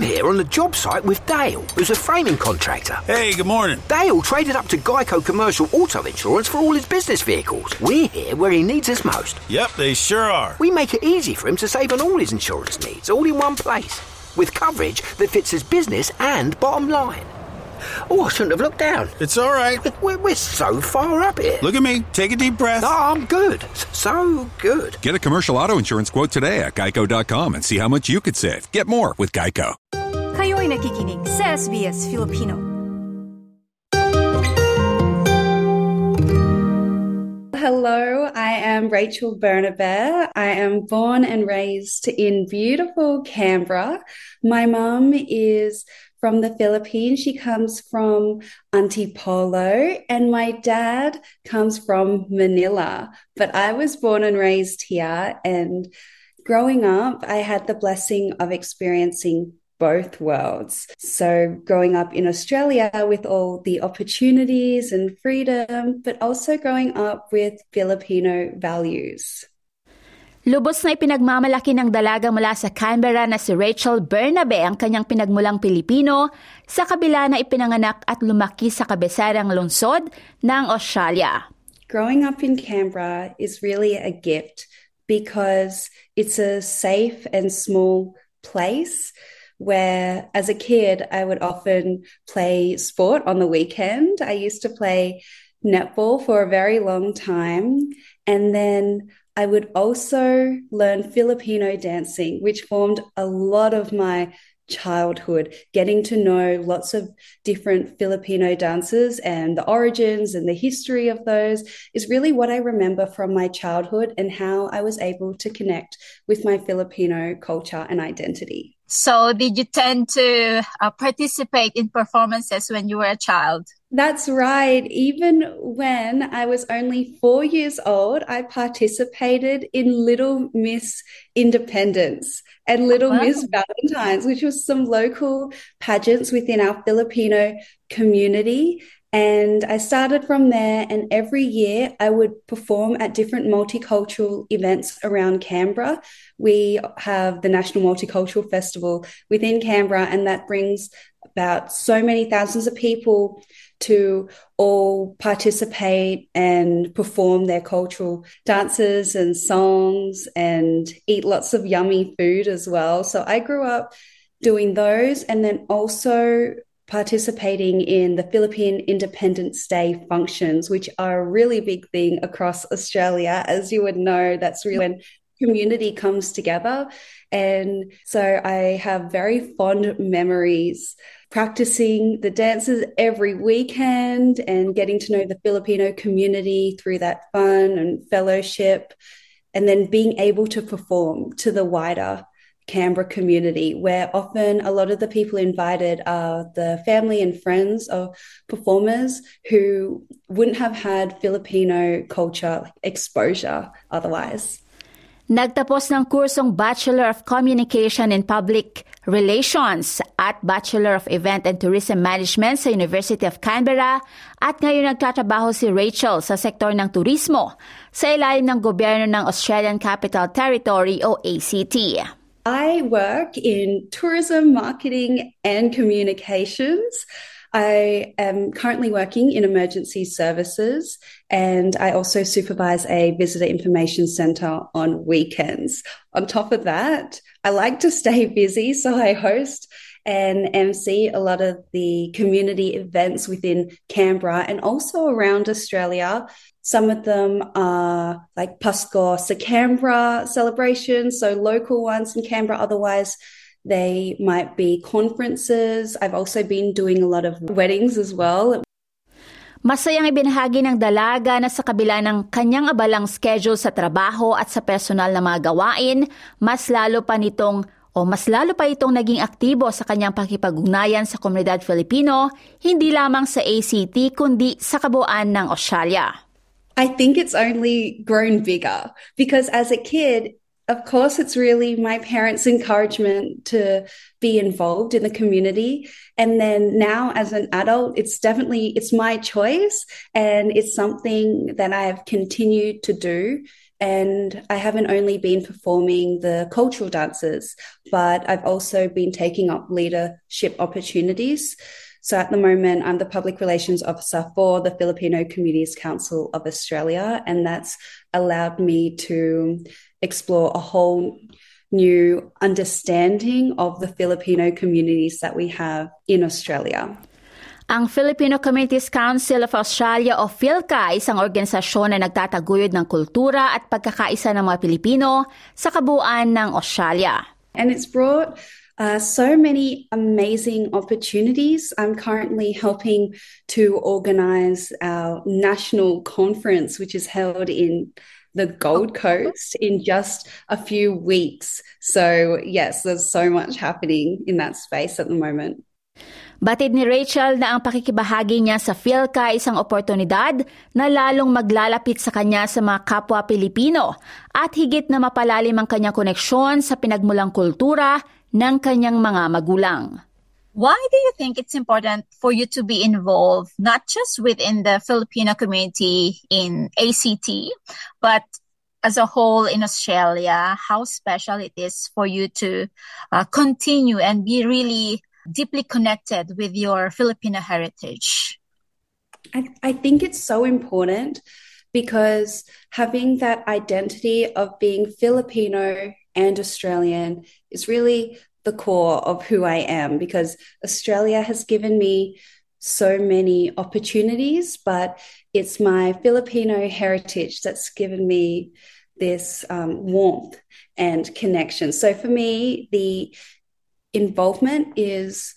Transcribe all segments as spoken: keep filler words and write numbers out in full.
I'm here on the job site with Dale, who's a framing contractor. Hey, good morning. Dale traded up to Geico Commercial Auto Insurance for all his business vehicles. We're here where he needs us most. Yep, they sure are. We make it easy for him to save on all his insurance needs, all in one place, with coverage that fits his business and bottom line. Oh, I shouldn't have looked down. It's all right. We're, we're so far up here. Look at me. Take a deep breath. Oh, I'm good. So good. Get a commercial auto insurance quote today at geico dot com and see how much you could save. Get more with Geico. Kayo'y nakikinig sa S B S Filipino. Hello, I am Rachel Bernabe. I am born and raised in beautiful Canberra. My mum is from the Philippines. She comes from Antipolo, and my dad comes from Manila. But I was born and raised here, and growing up, I had the blessing of experiencing both worlds. So growing up in Australia with all the opportunities and freedom, but also growing up with Filipino values. Lubos na ipinagmamalaki ng dalaga mula sa Canberra na si Rachel Bernabe ang kanyang pinagmulang Pilipino sa kabila na ipinanganak at lumaki sa kabisarang lungsod ng Australia. Growing up in Canberra is really a gift because it's a safe and small place where as a kid I would often play sport on the weekend. I used to play netball for a very long time, and then I would also learn Filipino dancing, which formed a lot of my childhood, getting to know lots of different Filipino dances and the origins and the history of those is really what I remember from my childhood and how I was able to connect with my Filipino culture and identity. So did you tend to uh, participate in performances when you were a child? That's right. Even when I was only four years old, I participated in Little Miss Independence and Little wow. Miss Valentine's, which was some local pageants within our Filipino community. And I started from there, and every year I would perform at different multicultural events around Canberra. We have the National Multicultural Festival within Canberra, and that brings about so many thousands of people to all participate and perform their cultural dances and songs and eat lots of yummy food as well. So I grew up doing those, and then also participating in the Philippine Independence Day functions, which are a really big thing across Australia. As you would know, that's really when community comes together. And so I have very fond memories practicing the dances every weekend and getting to know the Filipino community through that fun and fellowship, and then being able to perform to the wider Canberra community, where often a lot of the people invited are the family and friends of performers who wouldn't have had Filipino culture exposure otherwise. Nagtapos ng kursong Bachelor of Communication and Public Relations at Bachelor of Event and Tourism Management sa University of Canberra, at ngayon nagtatrabaho si Rachel sa sektor ng turismo sa ilalim ng gobyerno ng Australian Capital Territory o A C T. I work in tourism, marketing, and communications. I am currently working in emergency services, and I also supervise a visitor information centre on weekends. On top of that, I like to stay busy, so I host and M C a lot of the community events within Canberra and also around Australia. Some of them are like Pasko sa Canberra celebrations, so local ones in Canberra. Otherwise, they might be conferences. I've also been doing a lot of weddings as well. Masayang ibinahagi ng dalaga na sa kabila ng kanyang abalang schedule sa trabaho at sa personal na mga gawain, mas lalo pa nitong o mas lalo pa itong naging aktibo sa kanyang pakipag-ugnayan sa komunidad Filipino, hindi lamang sa A C T kundi sa kabuuan ng Australia. I think it's only grown bigger because as a kid, of course, it's really my parents' encouragement to be involved in the community. And then now as an adult, it's definitely, it's my choice, and it's something that I have continued to do And I haven't only been performing the cultural dances, but I've also been taking up leadership opportunities. So at the moment, I'm the Public Relations Officer for the Filipino Communities Council of Australia, and that's allowed me to explore a whole new understanding of the Filipino communities that we have in Australia. Ang Filipino Communities Council of Australia o PhilCA ay isang organisasyon na nagtataguyod ng kultura at pagkakaisa ng mga Pilipino sa kabuuan ng Australia. And it's brought uh, so many amazing opportunities. I'm currently helping to organize our national conference, which is held in the Gold Coast in just a few weeks. So yes, there's so much happening in that space at the moment. Batid ni Rachel na ang pakikibahagi niya sa PhilCA ay isang oportunidad na lalong maglalapit sa kanya sa mga kapwa Pilipino at higit na mapalalim ang kanyang koneksyon sa pinagmulang kultura ng kanyang mga magulang. Why do you think it's important for you to be involved, not just within the Filipino community in A C T, but as a whole in Australia? How special it is for you to uh, continue and be really deeply connected with your Filipino heritage? I, I think it's so important because having that identity of being Filipino and Australian is really the core of who I am, because Australia has given me so many opportunities, but it's my Filipino heritage that's given me this um, warmth and connection. So for me, the involvement is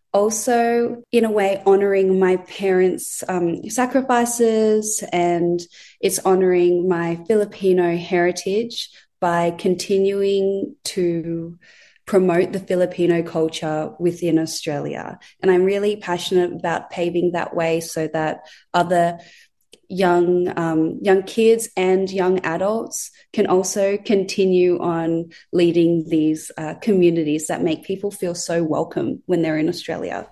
also, in a way, honoring my parents' um, sacrifices, and it's honoring my Filipino heritage by continuing to promote the Filipino culture within Australia. And I'm really passionate about paving that way so that other young um, young kids and young adults can also continue on leading these uh, communities that make people feel so welcome when they're in Australia.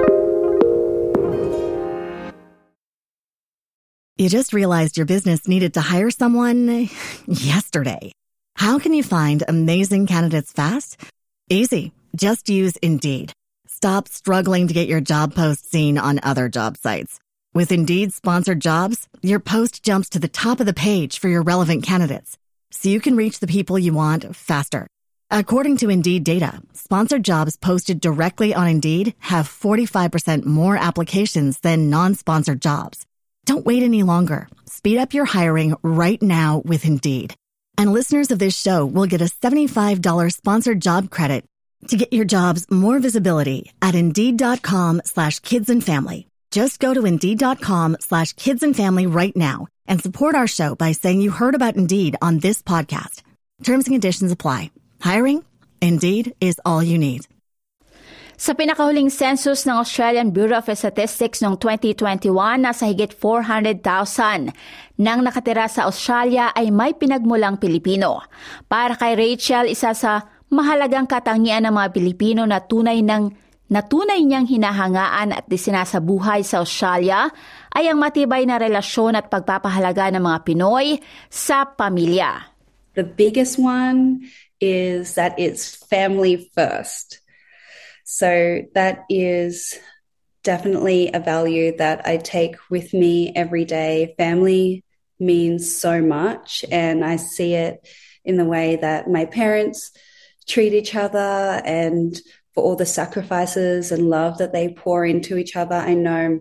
You just realized your business needed to hire someone yesterday. How can you find amazing candidates fast? Easy. Just use Indeed. Stop struggling to get your job post seen on other job sites. With Indeed sponsored jobs, your post jumps to the top of the page for your relevant candidates, so you can reach the people you want faster. According to Indeed data, sponsored jobs posted directly on Indeed have forty-five percent more applications than non-sponsored jobs. Don't wait any longer. Speed up your hiring right now with Indeed. And listeners of this show will get a seventy-five dollars sponsored job credit to get your jobs more visibility at Indeed.com slash kids and family. Just go to Indeed.com slash kids and family right now and support our show by saying you heard about Indeed on this podcast. Terms and conditions apply. Hiring? Indeed is all you need. Sa pinakahuling census ng Australian Bureau of Statistics noong twenty twenty-one, nasa higit four hundred thousand nang nakatira sa Australia ay may pinagmulang Pilipino. Para kay Rachel, isa sa mahalagang katangian ng mga Pilipino na tunay ng na tunay niyang hinahangaan at isinasabuhay sa Australia ay ang matibay na relasyon at pagpapahalaga ng mga Pinoy sa pamilya. The biggest one is that it's family first. So that is definitely a value that I take with me every day. Family means so much, and I see it in the way that my parents treat each other and for all the sacrifices and love that they pour into each other. I know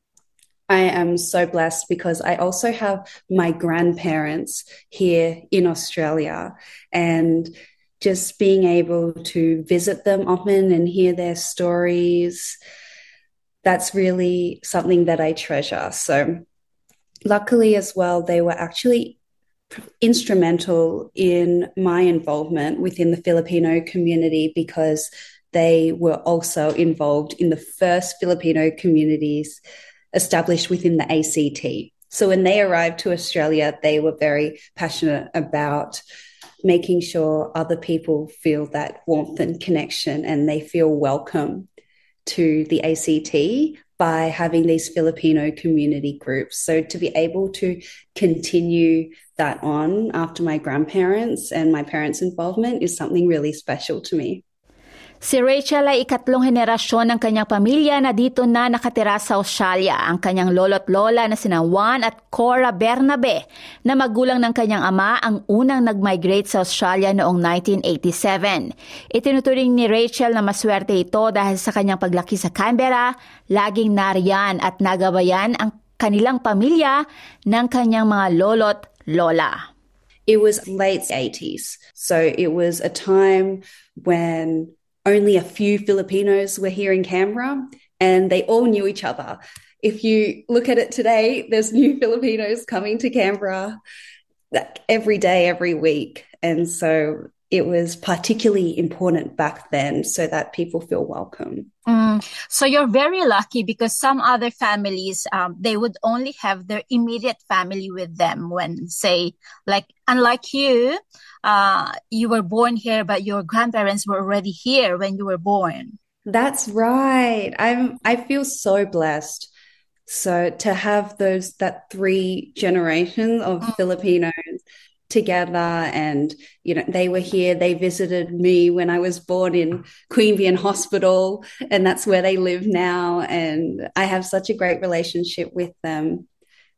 I am so blessed because I also have my grandparents here in Australia, and just being able to visit them often and hear their stories, that's really something that I treasure. So luckily as well, they were actually instrumental in my involvement within the Filipino community because they were also involved in the first Filipino communities established within the A C T. So when they arrived to Australia, they were very passionate about making sure other people feel that warmth and connection and they feel welcome to the A C T by having these Filipino community groups. So to be able to continue that on after my grandparents and my parents' involvement is something really special to me. Si Rachel ay ikatlong henerasyon ng kanyang pamilya na dito na nakatira sa Australia. Ang kanyang lolo't lola na sina Juan at Cora Bernabe na magulang ng kanyang ama ang unang nag-migrate sa Australia noong nineteen eighty-seven. Itinuturing ni Rachel na maswerte ito dahil sa kanyang paglaki sa Canberra, laging nariyan at nagabayan ang kanilang pamilya ng kanyang mga lolo't lola. It was late eighties, so it was a time when only a few Filipinos were here in Canberra and they all knew each other. If you look at it today, there's new Filipinos coming to Canberra every day, every week. And so it was particularly important back then so that people feel welcome. Mm, so you're very lucky because some other families, um, they would only have their immediate family with them when, say, like, unlike you, uh, you were born here, but your grandparents were already here when you were born. That's right. I'm, I feel so blessed. So to have those, that three generations of mm. Filipinos together, and you know, they were here, they visited me when I was born in Queanbeyan Hospital, and that's where they live now, and I have such a great relationship with them.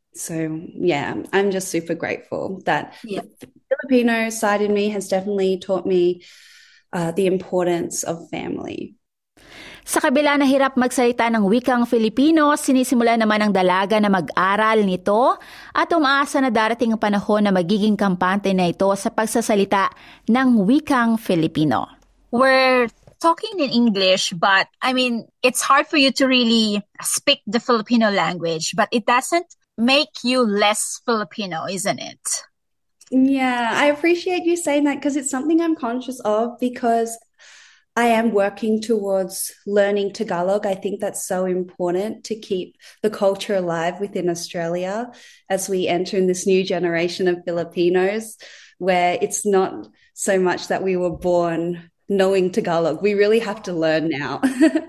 So yeah, I'm just super grateful that yeah. the Filipino side in me has definitely taught me uh, the importance of family. Sa kabila na hirap magsalita ng wikang Filipino, sinisimula naman ng dalaga na mag-aral nito at umaasa na darating ang panahon na magiging kampante na ito sa pagsasalita ng wikang Filipino. We're talking in English, but I mean, it's hard for you to really speak the Filipino language, but it doesn't make you less Filipino, isn't it? Yeah, I appreciate you saying that because it's something I'm conscious of because I am working towards learning Tagalog. I think that's so important to keep the culture alive within Australia as we enter in this new generation of Filipinos, where it's not so much that we were born knowing Tagalog. We really have to learn now.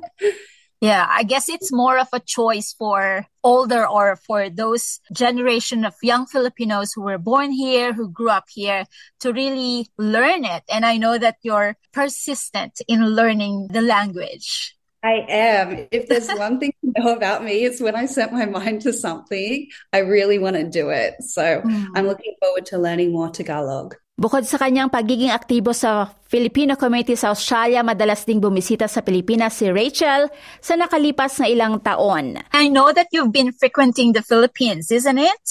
Yeah, I guess it's more of a choice for older or for those generation of young Filipinos who were born here, who grew up here, to really learn it. And I know that you're persistent in learning the language. I am. If there's one thing to know about me, it's when I set my mind to something, I really want to do it. So mm. I'm looking forward to learning more Tagalog. Bukod sa kanyang pagiging aktibo sa Filipino community sa Australia, madalas ding bumisita sa Pilipinas si Rachel sa nakalipas na ilang taon. I know that you've been frequenting the Philippines, isn't it?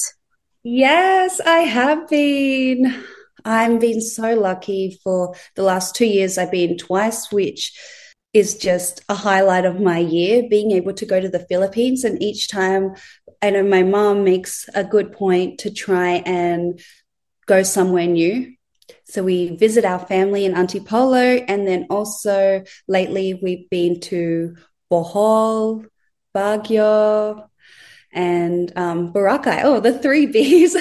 Yes, I have been. I've been so lucky for the last two years. I've been twice, which is just a highlight of my year, being able to go to the Philippines. And each time, I know my mom makes a good point to try and go somewhere new. So we visit our family in Antipolo, and then also lately we've been to Bohol, Baguio, and um, Boracay. Oh, the three B's.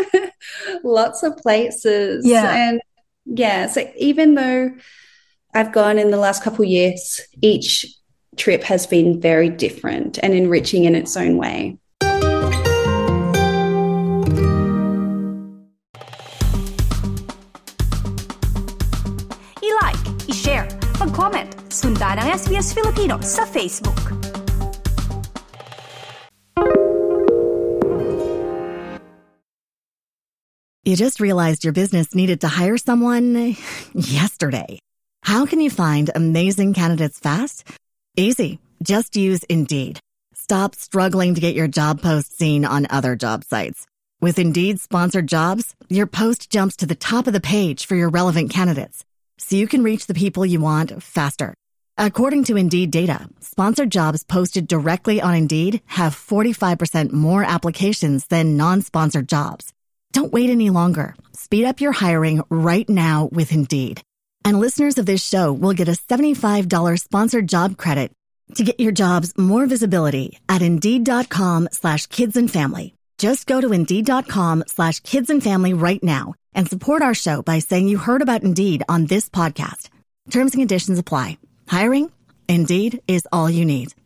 Lots of places. Yeah. And yeah, so even though I've gone in the last couple of years, each trip has been very different and enriching in its own way. I-like, i-share, mag-comment, sundan ang S B S Filipino sa Facebook. You just realized your business needed to hire someone yesterday. How can you find amazing candidates fast? Easy. Just use Indeed. Stop struggling to get your job post seen on other job sites. With Indeed sponsored jobs, your post jumps to the top of the page for your relevant candidates, so you can reach the people you want faster. According to Indeed data, sponsored jobs posted directly on Indeed have forty-five percent more applications than non-sponsored jobs. Don't wait any longer. Speed up your hiring right now with Indeed. And listeners of this show will get a seventy-five dollars sponsored job credit to get your jobs more visibility at Indeed.com slash kids and family. Just go to Indeed.com slash kids and family right now and support our show by saying you heard about Indeed on this podcast. Terms and conditions apply. Hiring? Indeed is all you need.